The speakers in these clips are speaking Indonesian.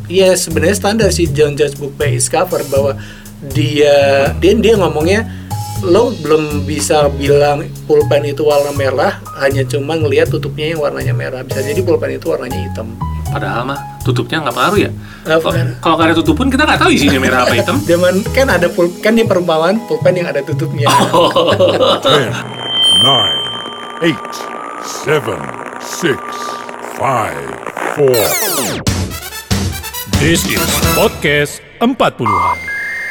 ya sebenarnya standar sih John Judge Book by its cover, bahwa dia ngomongnya lo belum bisa bilang pulpen itu warna merah hanya cuma ngelihat tutupnya yang warnanya merah. Bisa jadi pulpen itu warnanya hitam. Padahal mah tutupnya nggak pengaruh ya. Kalau nggak ada tutup pun kita nggak tahu isinya merah apa hitam. Zaman kan ada kan di perumpamaan pulpen yang ada tutupnya. 10, 9, 8, 7, 6, 5, 4. This is podcast 40-an.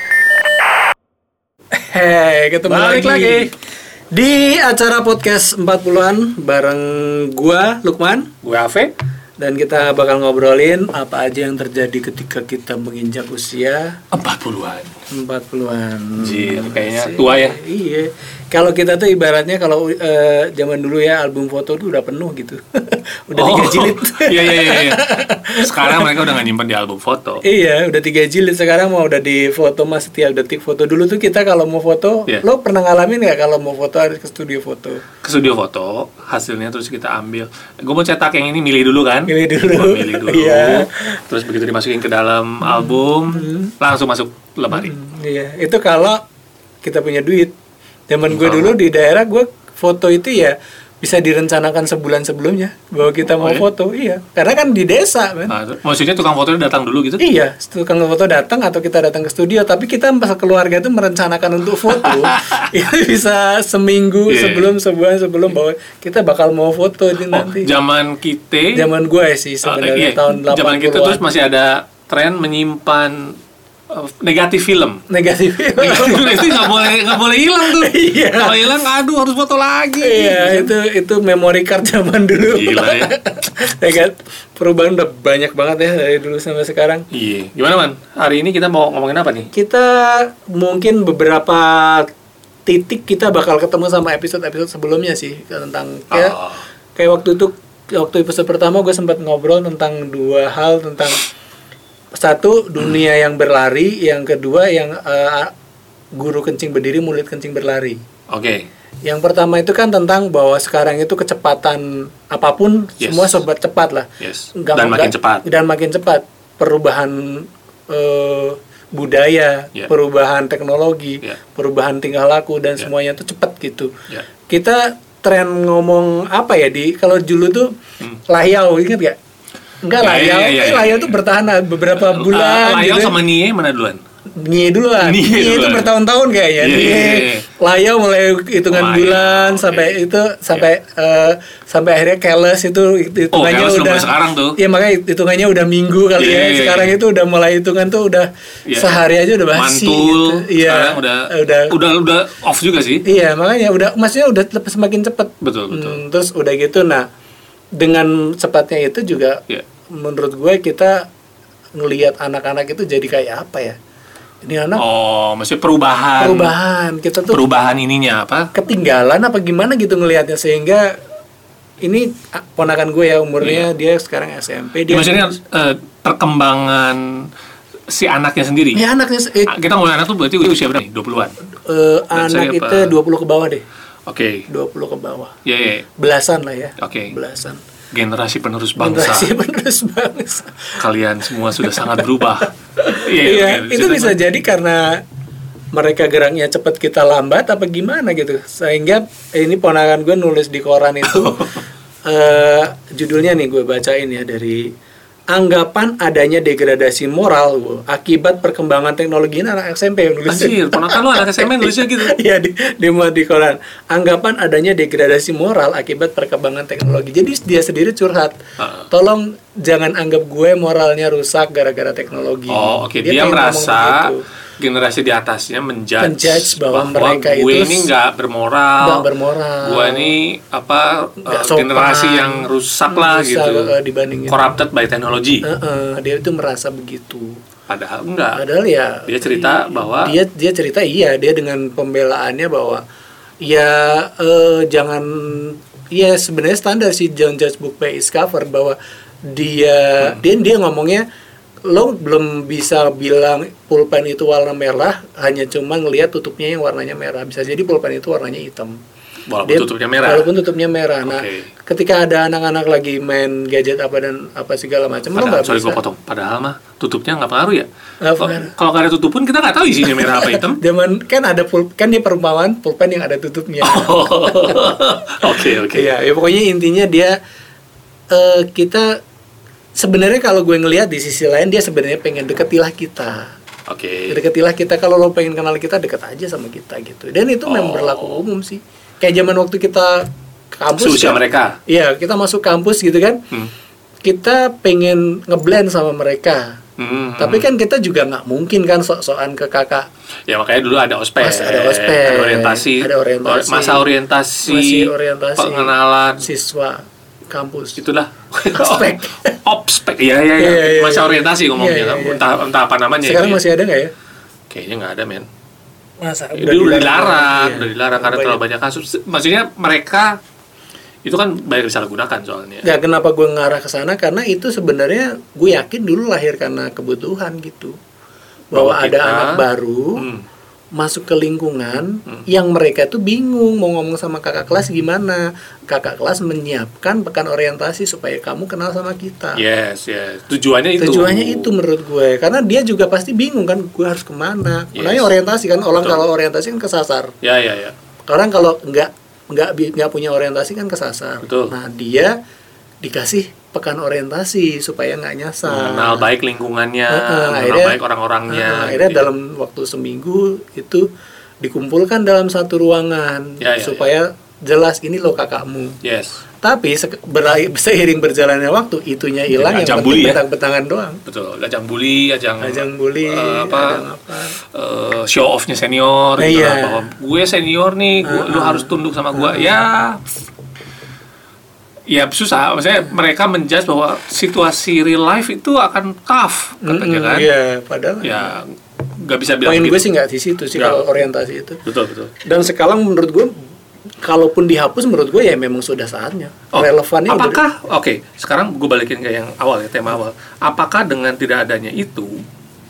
Hei, ketemu Balik lagi di acara podcast 40-an bareng gua Lukman, gue Ave. dan kita bakal ngobrolin apa aja yang terjadi ketika kita menginjak usia 40-an. 40-an. Jir, kayaknya tua ya. Iya. Kalau kita tuh ibaratnya kalau zaman dulu ya album foto tuh udah penuh gitu. Udah 3 jilid. Iya. Sekarang mereka udah gak nyimpen di album foto. Iya, udah 3 jilid. Sekarang mau udah di foto mas setiap detik foto. Dulu tuh kita kalau mau foto, lo pernah ngalamin nggak kalau mau foto harus ke studio foto? Ke studio foto, hasilnya terus kita ambil. Gue mau cetak yang ini, milih dulu kan? Milih dulu. Iya. Terus begitu dimasukin ke dalam album, langsung masuk lemari. Iya, itu kalau kita punya duit. Zaman gue dulu di daerah, gue foto itu ya bisa direncanakan sebulan sebelumnya bahwa kita mau foto. Iya, karena kan di desa kan. Maksudnya tukang fotonya datang dulu gitu? Iya, tukang foto datang atau kita datang ke studio, tapi kita keluarga itu merencanakan untuk foto itu bisa seminggu sebelum, sebulan sebelum, bahwa kita bakal mau foto ini nanti. Zaman gue sih sebenarnya tahun 80-an. Zaman kita terus masih ada tren menyimpan negatif film itu nggak boleh hilang tuh. Iya. Kalau hilang, aduh, harus foto lagi. Iya, itu memory card zaman dulu. Gila ya. Ya kan, perubahan udah banyak banget ya dari dulu sampai sekarang. Iya. Gimana, Man? Hari ini kita mau ngomongin apa nih? Kita mungkin beberapa titik kita bakal ketemu sama episode sebelumnya sih, tentang kayak waktu episode pertama gue sempat ngobrol tentang 2 hal, tentang satu, dunia yang berlari, yang kedua yang guru kencing berdiri, murid kencing berlari. Oke. Yang pertama itu kan tentang bahwa sekarang itu kecepatan apapun semua serba cepat lah. Dan makin cepat perubahan budaya, perubahan teknologi, perubahan tingkah laku, dan semuanya itu cepat gitu. Kita tren ngomong apa ya, kalau dulu tuh layau, ingat gak? Enggak, layau tuh bertahan beberapa bulan. Layau gitu. sama Nie mana duluan? Nie duluan. Nie itu bertahun-tahun kayaknya. Layau mulai hitungan bulan sampai akhirnya Keles itu hitungannya udah sekarang tuh. Iya, makanya hitungannya udah minggu kali ya. Sekarang itu udah mulai hitungan tuh udah sehari aja udah basi. Mantul. Gitu. Iya. Udah off juga sih. Iya, makanya maksudnya udah semakin cepat. Betul. Terus udah gitu, nah dengan cepatnya itu juga menurut gue kita ngelihat anak-anak itu jadi kayak apa ya? Ini anak maksudnya perubahan kita tuh perubahan ininya apa? Ketinggalan apa gimana gitu ngelihatnya, sehingga ini ponakan gue ya, umurnya dia sekarang SMP. Maksudnya perkembangan si anaknya sendiri. Ya, anaknya kita ngomongin anak tuh berarti usia berapa nih? 20-an. Anak itu 20 ke bawah deh. Oke. 20 ke bawah. Iya. Belasan lah ya. Oke. Belasan. Generasi penerus bangsa. Kalian semua sudah sangat berubah. Iya, itu bisa jadi karena mereka geraknya cepat, kita lambat apa gimana gitu. Sehingga ini ponakan gue nulis di koran itu judulnya nih gue bacain ya, dari anggapan adanya degradasi moral akibat perkembangan teknologi. Ini anak SMP yang nulis. Anjir, ponakan lu anak SMP nulisnya gitu. Iya, di koran. Anggapan adanya degradasi moral akibat perkembangan teknologi. Jadi dia sendiri curhat. Tolong jangan anggap gue moralnya rusak gara-gara teknologi. Oke. Dia merasa generasi di atasnya menjudge bahwa mereka gue ini nggak bermoral. Gue ini generasi yang rusak lah gitu. Corrupted by technology. Dia itu merasa begitu. Padahal enggak. Padahal ya. Dia cerita bahwa. Dia cerita dia dengan pembelaannya bahwa jangan. Ya sebenarnya standar sih John Judge Book by its cover, bahwa dia ngomongnya, lo belum bisa bilang pulpen itu warna merah hanya cuma ngelihat tutupnya yang warnanya merah. Bisa jadi pulpen itu warnanya hitam. Walaupun tutupnya merah. Nah, ketika ada anak-anak lagi main gadget apa dan apa segala macam, lo nggak bisa. Sorry gue potong. Padahal mah tutupnya nggak pengaruh ya. Kalau nggak ada tutup pun kita nggak tahu isinya merah apa hitam. Zaman kan ada kan dia perumpamaan pulpen yang ada tutupnya. Oke. Ya pokoknya intinya dia kita sebenarnya kalau gue ngelihat di sisi lain dia sebenarnya pengen deketilah kita. Deketilah kita, kalau lo pengen kenal kita, deket aja sama kita gitu. Dan itu memang berlaku umum sih. Kayak zaman waktu kita kampus seusia mereka. Iya, kita masuk kampus gitu kan. Kita pengen ngeblend sama mereka. Tapi kan kita juga nggak mungkin kan sok-sokan ke kakak. Ya makanya dulu ada ospek. Ada orientasi. Masa orientasi. Pengenalan siswa kampus. Itulah. Ospek. Iya. Masa orientasi ngomongnya. Entah apa namanya. Sekarang masih ada nggak ya? Kayaknya nggak ada, men. Masa udah dilarang karena terlalu banyak kasus. Maksudnya mereka itu kan banyak disalahgunakan soalnya. Ya kenapa gue ngarah ke sana, karena itu sebenarnya gue yakin dulu lahir karena kebutuhan gitu. Bahwa ada anak baru masuk ke lingkungan yang mereka tuh bingung mau ngomong sama kakak kelas gimana. Kakak kelas menyiapkan pekan orientasi supaya kamu kenal sama kita. Yes. Tujuannya itu menurut gue, karena dia juga pasti bingung kan, gue harus kemana. Makanya orientasi kan, kalau orientasi kan kesasar. Ya. Orang kalau nggak punya orientasi kan kesasar. Betul. Nah dia dikasih pekan orientasi supaya nggak nyasar, mengenal baik lingkungannya, mengenal baik orang-orangnya. Akhirnya dalam waktu seminggu itu dikumpulkan dalam satu ruangan supaya jelas ini loh kakakmu. Yes. Tapi seiring berjalannya waktu itunya hilang, yang penting betang-betangan doang. Betul. Ajang bully. Show off-nya senior. Gitu lah, bahwa gue senior nih, lu harus tunduk sama gue. Ya susah, maksudnya mereka menjudge bahwa situasi real life itu akan tough katanya kan. Iya, padahal ya nggak bisa bilang poin gue sih nggak di situ sih kalau orientasi itu. Betul. Dan sekarang menurut gue, kalaupun dihapus menurut gue ya memang sudah saatnya. Relevannya apakah sekarang gue balikin ke yang awal ya, tema awal. Apakah dengan tidak adanya itu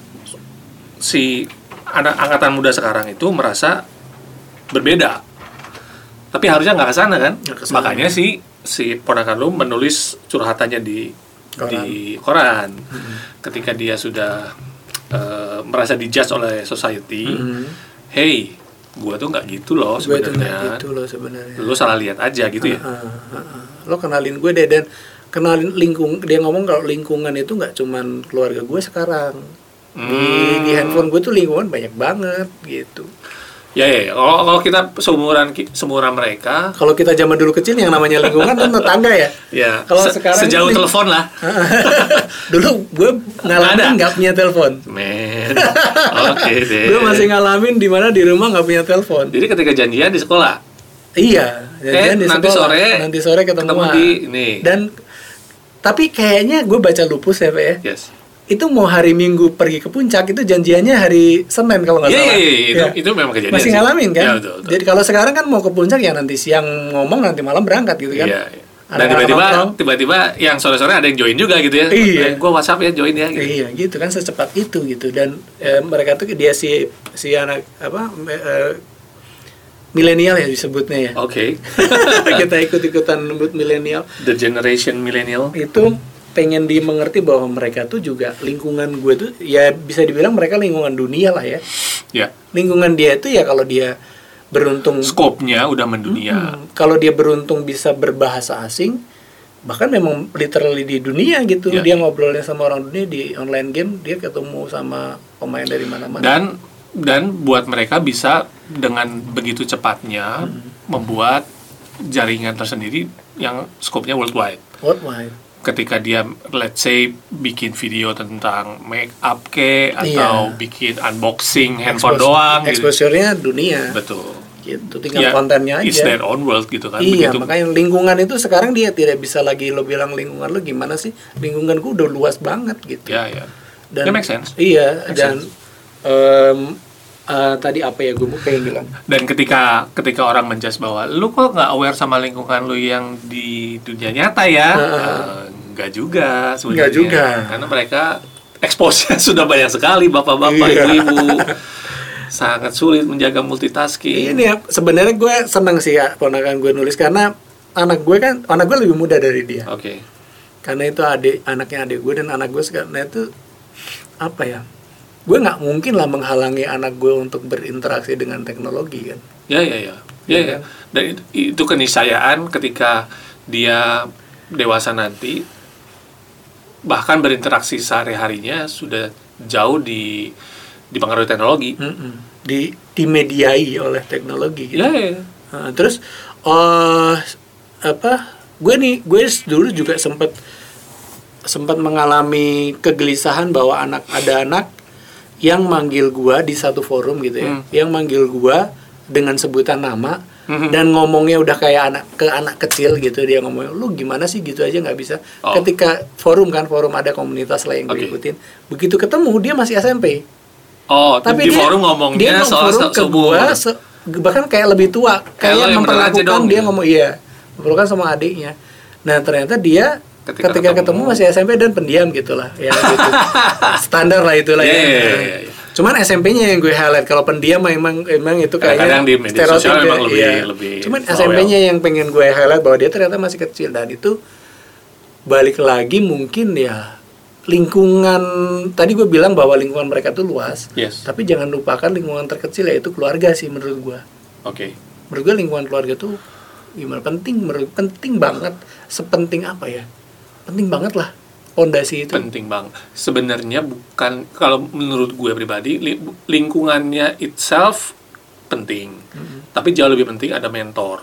si angkatan muda sekarang itu merasa berbeda? Tapi harusnya nggak kesana kan? Makanya si ponakan lu menulis curhatannya di koran. Ketika dia sudah merasa dijudge oleh society, hey, gua tuh nggak gitu loh sebenarnya. Lu salah lihat aja gitu ya. Lo kenalin gue deh, dan kenalin dia ngomong kalau lingkungan itu nggak cuman keluarga gue sekarang. Di handphone gue tuh lingkungan banyak banget gitu. Ya. Kalau kita seumuran mereka. Kalau kita zaman dulu kecil yang namanya lingkungan kan tetangga ya. Ya. Kalau sekarang sejauh telepon lah. Dulu gue ngalamin nggak punya telepon. Men. Oke deh. Gue masih ngalamin di mana di rumah nggak punya telepon. Jadi ketika janjian di sekolah. Iya. Janjian di sekolah. Nanti sore ketemu di ini. Dan tapi kayaknya gue baca lupus ya, Pak ya. Yes. Itu mau hari Minggu pergi ke puncak, itu janjiannya hari Senin kalau nggak salah. Iya, itu memang kejadian. Masih ngalamin kan? Ya, betul. Jadi kalau sekarang kan mau ke puncak ya nanti siang ngomong, nanti malam berangkat gitu kan? Iya. Dan tiba-tiba yang sore-sore ada yang join juga gitu ya. Iya. Gue WhatsApp ya join ya. Gitu. Iya, gitu kan, secepat itu gitu. Dan mereka tuh dia si anak milenial ya disebutnya ya. Oke. Kita ikut-ikutan nyebut milenial. The generation millennial. Itu pengen dimengerti bahwa mereka tuh juga lingkungan gue tuh ya bisa dibilang mereka lingkungan dunia lah ya. Ya. Lingkungan dia itu ya kalau dia beruntung skopnya udah mendunia. Kalau dia beruntung bisa berbahasa asing, bahkan memang literally di dunia gitu. Ya. Dia ngobrolnya sama orang dunia di online game, dia ketemu sama pemain dari mana-mana. Dan buat mereka bisa dengan begitu cepatnya membuat jaringan tersendiri yang skopnya worldwide. Ketika dia let's say bikin video tentang make up atau bikin unboxing handphone doang exposure-nya gitu. Dunia. Betul. Gitu, tinggal kontennya aja. It's their own world gitu kan. Iya, makanya lingkungan itu sekarang dia tidak bisa lagi lo bilang lingkungan lo gimana sih? Lingkunganku udah luas banget gitu. Ya. Dan that makes sense. Iya, dan tadi apa ya gue pengen bilang. Dan ketika orang menjudge bahwa lu kok nggak aware sama lingkungan lu yang di dunia nyata ya, nggak juga sebenarnya. Nggak juga. Karena mereka expose-nya sudah banyak sekali bapak-bapak, ibu-ibu. sangat sulit menjaga multitasking. Ini ya, sebenarnya gue seneng sih ya ponakan gue nulis, karena anak gue lebih muda dari dia. Oke. Karena itu anaknya adik gue, dan anak gue sekarang itu apa ya? Gue nggak mungkin lah menghalangi anak gue untuk berinteraksi dengan teknologi kan. Ya. Dan itu keniscayaan ketika dia dewasa nanti, bahkan berinteraksi sehari-harinya sudah jauh dipengaruhi teknologi. Dimediai oleh teknologi gitu. Ya. Terus gue dulu juga sempat mengalami kegelisahan bahwa ada anak yang manggil gue di satu forum gitu ya, yang manggil gue dengan sebutan nama, dan ngomongnya udah kayak anak kecil gitu. Dia ngomongnya, lu gimana sih gitu aja nggak bisa. Ketika forum ada komunitas lah yang gue ikutin, begitu ketemu dia masih SMP. Tapi di forum ngomongnya soal ke gue bahkan kayak lebih tua, kayak memperlakukan dia ngomong memperlakukan sama adiknya. Nah ternyata dia ketika ketemu masih SMP dan pendiam gitulah ya gitu. Standar lah itulah ya. Cuman SMP-nya yang gue highlight. Kalau pendiam emang itu kayaknya di media sosial memang lebih cuman SMP-nya yang pengen gue highlight bahwa dia ternyata masih kecil. Dan itu balik lagi mungkin ya lingkungan, tadi gue bilang bahwa lingkungan mereka tuh luas. Tapi jangan lupakan lingkungan terkecil, yaitu keluarga sih menurut gue. Menurut gue lingkungan keluarga tuh gimana, penting banget. Sepenting apa ya, penting banget lah fondasi itu. Penting banget sebenarnya. Bukan, kalau menurut gue pribadi, lingkungannya itself penting, tapi jauh lebih penting ada mentor.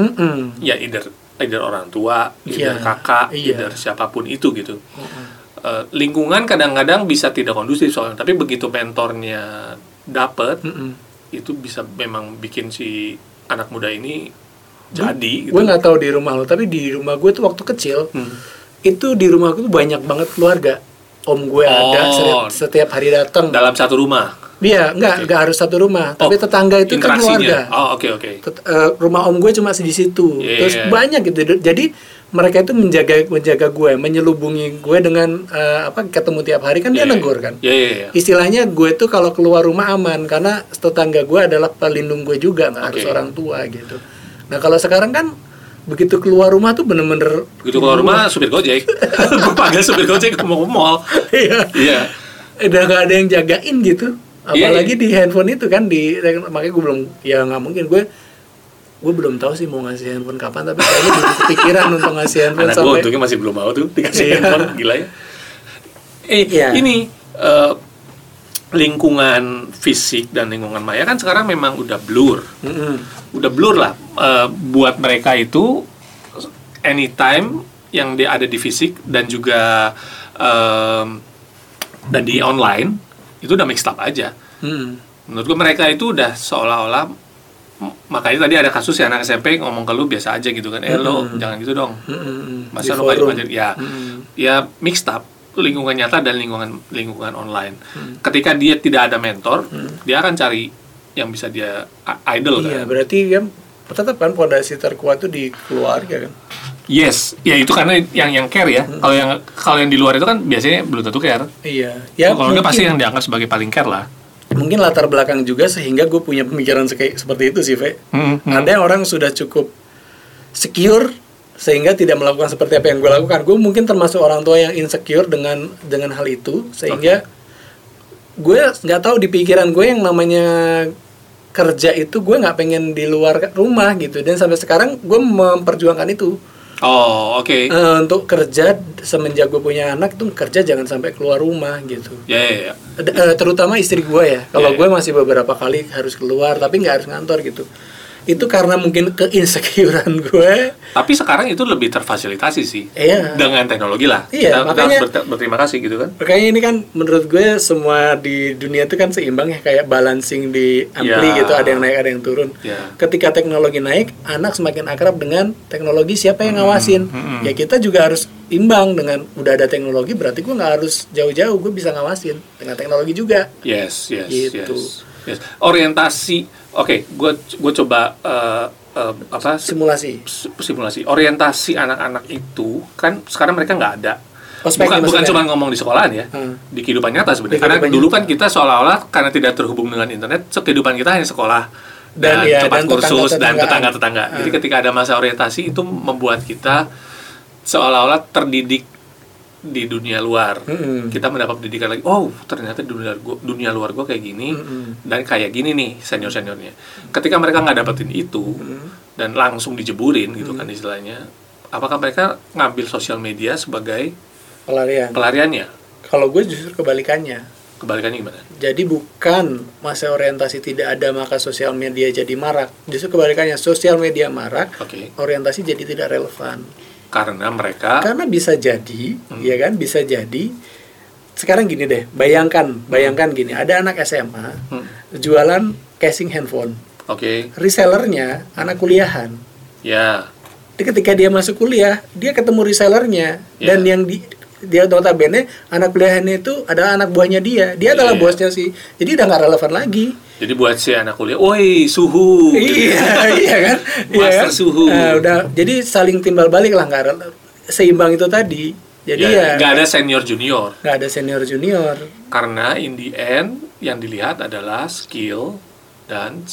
Ya either orang tua, either kakak, either siapapun itu gitu. Lingkungan kadang-kadang bisa tidak kondusif soalnya, tapi begitu mentornya dapet, itu bisa memang bikin si anak muda ini jadi gitu. Gue nggak tahu di rumah lo, tapi di rumah gue tuh waktu kecil itu di rumah gue tuh banyak banget keluarga. Om gue ada setiap hari datang dalam satu rumah. Iya, nggak harus satu rumah, tapi tetangga itu kan keluarga. Oke. Rumah om gue cuma di situ. Terus banyak gitu. Jadi mereka itu menjaga gue, menyelubungi gue dengan ketemu tiap hari kan dia negur kan. Istilahnya gue tuh kalau keluar rumah aman, karena tetangga gue adalah pelindung gue juga, nggak harus orang tua gitu. Nah kalau sekarang kan begitu keluar rumah tuh bener-bener begitu keluar rumah supir Gojek. Gue panggil supir Gojek mau ke mall. Iya. Udah gak ada yang jagain gitu. Apalagi di handphone itu kan makanya gue belum, ya nggak mungkin gue belum tahu sih mau ngasih handphone kapan, tapi kayaknya belum kepikiran untuk ngasih handphone. Anak gue untungnya masih belum mau tuh dikasih handphone, gila ya. Ini lingkungan fisik dan lingkungan maya kan sekarang memang udah blur. Udah blur lah. Buat mereka itu anytime yang dia ada di fisik dan juga dan di online itu udah mixed up aja. Menurut gue mereka itu udah seolah-olah, makanya tadi ada kasus ya anak SMP ngomong ke lu biasa aja gitu kan, lo jangan gitu dong, masa lu ngajar ya mixed up lingkungan nyata dan lingkungan online. Ketika dia tidak ada mentor, dia akan cari yang bisa dia idol kan. Iya, berarti kan tetap kan fondasi terkuat itu di keluarga kan. Yes, ya itu karena yang care ya. Kalau yang di luar itu kan biasanya belum tentu care. Iya. Ya, kalau enggak pasti yang dianggap sebagai paling care lah. Mungkin latar belakang juga sehingga gue punya pemikiran seperti itu sih, Ve. Ada orang sudah cukup secure sehingga tidak melakukan seperti apa yang gue lakukan. Gue mungkin termasuk orang tua yang insecure dengan hal itu, sehingga gue nggak tahu di pikiran gue yang namanya kerja itu gue nggak pengen di luar rumah gitu, dan sampai sekarang gue memperjuangkan itu. Untuk kerja semenjak gue punya anak itu kerja jangan sampai keluar rumah gitu. Terutama istri gue ya. Kalau gue masih beberapa kali harus keluar, tapi nggak harus ngantor gitu. Itu karena mungkin keinsecurean gue. Tapi sekarang itu lebih terfasilitasi sih. Dengan teknologi lah. Kita harus berterima kasih gitu kan. Makanya ini kan menurut gue semua di dunia itu kan seimbang ya, kayak balancing di ampli gitu, ada yang naik ada yang turun. Ketika teknologi naik, anak semakin akrab dengan teknologi, siapa yang ngawasin? Ya kita juga harus imbang dengan udah ada teknologi, berarti gue nggak harus jauh-jauh, gue bisa ngawasin dengan teknologi juga. Yes. Orientasi. Gue coba simulasi. Orientasi anak-anak itu kan sekarang mereka nggak ada. bukan cuma ngomong di sekolahan ya, di kehidupan nyata sebenarnya. Karena dulu kan kita seolah-olah karena tidak terhubung dengan internet, kehidupan kita hanya sekolah dan tempat kursus dan tetangga-tetangga. Jadi ketika ada masa orientasi itu membuat kita seolah-olah terdidik di dunia luar. Kita mendapat pendidikan lagi. Oh, ternyata dunia luar gue kayak gini dan kayak gini nih senior-seniornya. Ketika mereka nggak dapetin itu dan langsung dijeburin gitu kan istilahnya, apakah mereka ngambil sosial media sebagai pelariannya? Kalau gue justru kebalikannya. Kebalikannya gimana? Jadi bukan masa orientasi tidak ada maka sosial media jadi marak. Justru kebalikannya, sosial media marak, orientasi jadi tidak relevan. Karena bisa jadi, ya kan, bisa jadi. Sekarang gini deh, bayangkan gini, ada anak SMA jualan casing handphone. Resellernya anak kuliahan. Ya. Ketika dia masuk kuliah, dia ketemu resellernya dan yang dia notabene anak kuliahnya itu adalah anak buahnya dia adalah bosnya sih, jadi udah nggak relevan lagi. Jadi buat si anak kuliah, woi suhu, iya kan, master suhu. Nah, udah, jadi saling timbal balik lah, nggak seimbang itu tadi. Jadi nggak ada senior junior. Karena in the end yang dilihat adalah skill dan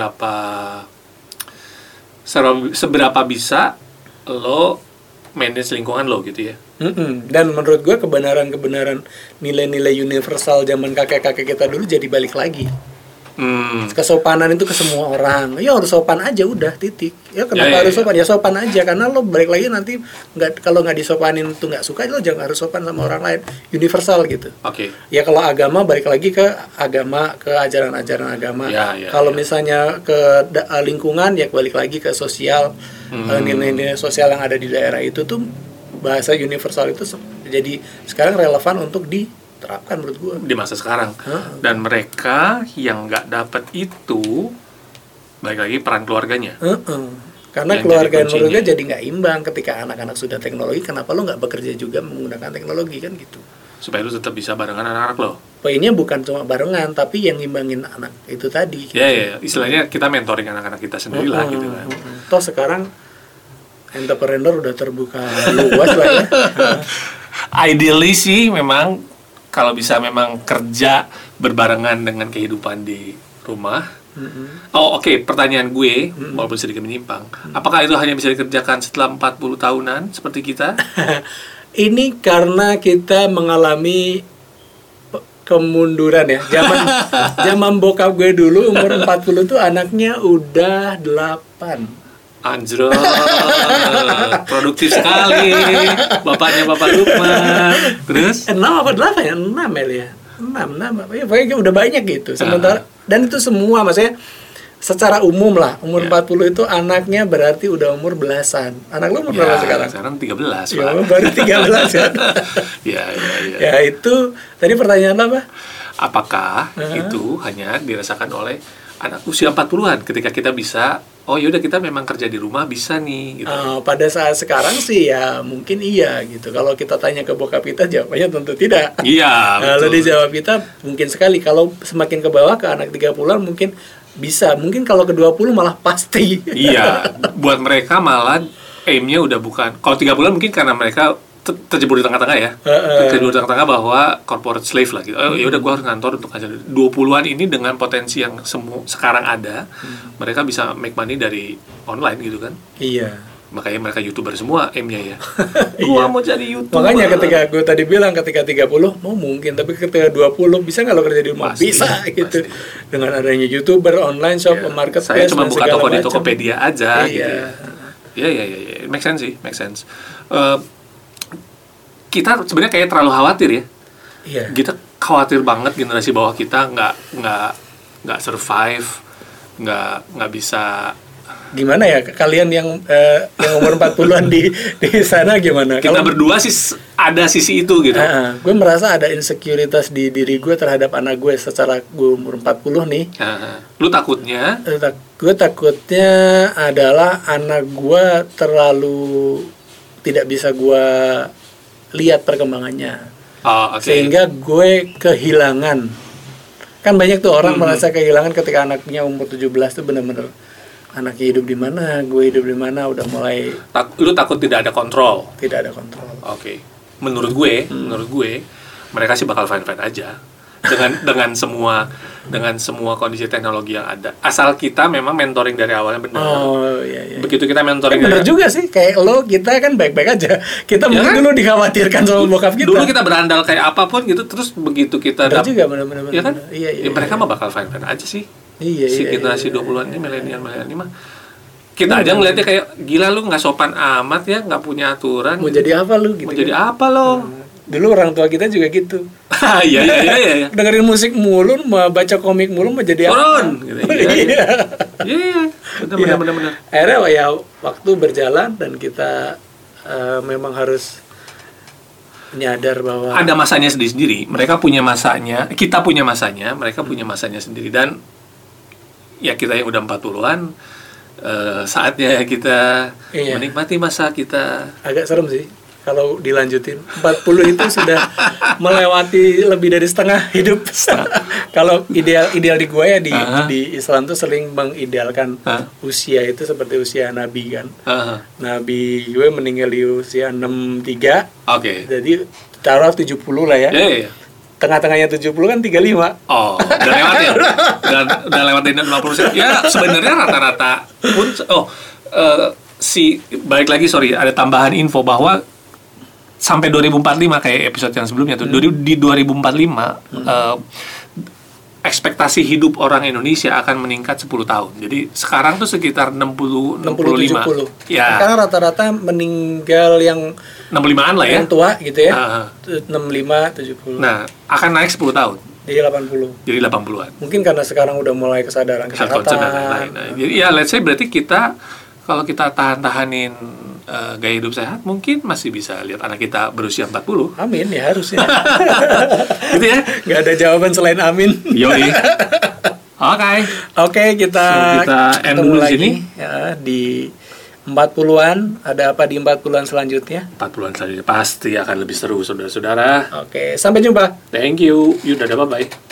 seberapa bisa lo manage lingkungan lo gitu ya. Dan menurut gue kebenaran nilai-nilai universal zaman kakek-kakek kita dulu jadi balik lagi. Kesopanan itu ke semua orang. Ya harus sopan aja udah, titik. Ya kenapa harus sopan? Ya sopan aja, karena lo balik lagi nanti kalau nggak disopanin tuh nggak suka, lo jangan harus sopan sama orang lain. Universal gitu. Ya kalau agama balik lagi ke agama, ke ajaran-ajaran agama. Kalau misalnya ke lingkungan ya balik lagi ke sosial. Nilai-nilai sosial yang ada di daerah itu tuh bahasa universal itu jadi sekarang relevan untuk diterapkan menurut gue di masa sekarang. Dan mereka yang nggak dapat itu balik lagi peran keluarganya. Karena keluarga menurut gue jadi nggak imbang ketika anak-anak sudah teknologi. Kenapa lo nggak bekerja juga menggunakan teknologi kan gitu, supaya lo tetap bisa barengan anak-anak lo. Poinnya bukan cuma barengan, tapi yang ngimbangin anak itu tadi gitu. Istilahnya kita mentoring anak-anak kita sendiri lah gitu kan. Toh sekarang entrepreneur udah terbuka luas lah ya. Ideally sih memang kalau bisa memang kerja berbarengan dengan kehidupan di rumah. Pertanyaan gue walaupun sedikit menyimpang, apakah itu hanya bisa dikerjakan setelah 40 tahunan seperti kita? Ini karena kita mengalami kemunduran ya. Zaman bokap gue dulu umur 40 tuh anaknya udah 8. Anjir, produktif sekali bapaknya Bapak Lukman. Terus 6 apa 8 ya? 6 ya? 6 ya, pokoknya udah banyak gitu. Sementara dan itu semua maksudnya secara umum lah, umur 40 itu anaknya berarti udah umur belasan. Anak lu umur berapa sekarang? Sekarang 13, ya, baru 13 kan? Ya itu, tadi pertanyaan apa? Apakah itu hanya dirasakan oleh anak usia 40-an ketika kita bisa, yaudah kita memang kerja di rumah bisa nih gitu. Pada saat sekarang sih ya mungkin iya gitu. Kalau kita tanya ke bokap kita jawabannya tentu tidak. Iya, kalau dijawab kita mungkin sekali. Kalau semakin ke bawah ke anak 30-an mungkin bisa. Mungkin kalau ke 20 malah pasti. Iya, buat mereka malah aimnya udah bukan. Kalau 30-an mungkin karena mereka terjebur di tengah-tengah ya. Terjebur di tengah-tengah bahwa corporate slave lah gitu. Ya udah gue harus ngantor untuk aja. 20-an ini dengan potensi yang sekarang ada, mereka bisa make money dari online gitu kan. Iya. Makanya mereka YouTuber semua aimnya ya. Gua mau jadi YouTuber. Makanya ketika gue tadi bilang ketika 30 mau mungkin, tapi ketika 20 bisa nggak lo kerja di rumah? Bisa gitu. Dengan adanya YouTuber, online shop, marketplace. Saya cuma buka toko di Tokopedia aja gitu. Iya. Make sense sih, make sense. Kita sebenarnya kayak terlalu khawatir ya. Iya. Kita khawatir banget generasi bawah kita nggak survive, nggak bisa. Gimana ya kalian yang umur 40-an di sana gimana? Kita berdua sih ada sisi itu gitu. Gue merasa ada insekuritas di diri gue terhadap anak gue secara gue umur 40 nih. Lu takutnya? Gue takutnya adalah anak gue terlalu tidak bisa gue lihat perkembangannya. Sehingga gue kehilangan. Kan banyak tuh orang merasa kehilangan ketika anaknya umur 17 tuh benar-benar anaknya hidup di mana, gue hidup di mana, udah mulai. Lu takut tidak ada kontrol? Tidak ada kontrol. Oke. menurut gue mereka sih bakal fine-fine aja dengan semua kondisi teknologi yang ada, asal kita memang mentoring dari awalnya benar. Iya. Begitu kita mentoring benar juga sih, kayak lo, kita kan baik-baik aja, kita mungkin dulu dikhawatirkan sama bokap kita, dulu kita berandal kayak apapun gitu, terus begitu kita juga benar-benar ya kan, iya, mereka mah bakal fine-fine aja sih. Si generasi 20-an ini, milenial ini mah kita aja ngeliatnya kayak gila, lu nggak sopan amat ya, nggak punya aturan. Mau jadi apa lu? Gitu, mau jadi apa lo? Dulu orang tua kita juga gitu. Iya. Dengerin musik mulu, mau baca komik mulu, mau jadi apa? Gitu, iya. Benar. Akhirnya ya waktu berjalan dan kita memang harus nyadar bahwa ada masanya sendiri. Mereka punya masanya, kita punya masanya, mereka punya masanya sendiri, dan ya kita yang udah 40-an saatnya kita menikmati masa kita. Agak serem sih kalau dilanjutin. 40 itu sudah melewati lebih dari setengah hidup. Kalau ideal di gue ya di Islam tuh sering mengidealkan usia itu seperti usia Nabi kan. Nabi gue meninggal di usia 63. Oke. Jadi taruh 70 lah ya. Iya. Tengah-tengahnya 70 kan 35. Oh, udah lewat ya? udah lewatin 50%. Ya, sebenarnya rata-rata pun balik lagi, ada tambahan info bahwa sampai 2045 kayak episode yang sebelumnya tuh, di 2045 ekspektasi hidup orang Indonesia akan meningkat 10 tahun. Jadi sekarang tuh sekitar 65. Ya. Sekarang rata-rata meninggal yang 65-an lah ya. Yang tua gitu ya. 65, 70. Nah, akan naik 10 tahun. Jadi 80. Jadi 80-an. Mungkin karena sekarang udah mulai kesadaran kesehatan. Nah, jadi ya let's say berarti kita kalau kita tahanin gaya hidup sehat, mungkin masih bisa lihat anak kita berusia 40. Amin, ya harus ya. Gitu ya. Gak ada jawaban selain amin. Yoi. Oke, kita end dulu di sini. Ya, di 40-an, ada apa di 40-an selanjutnya? 40-an selanjutnya pasti akan lebih seru, saudara-saudara. Oke, sampai jumpa. Thank you. Dadah, bye-bye.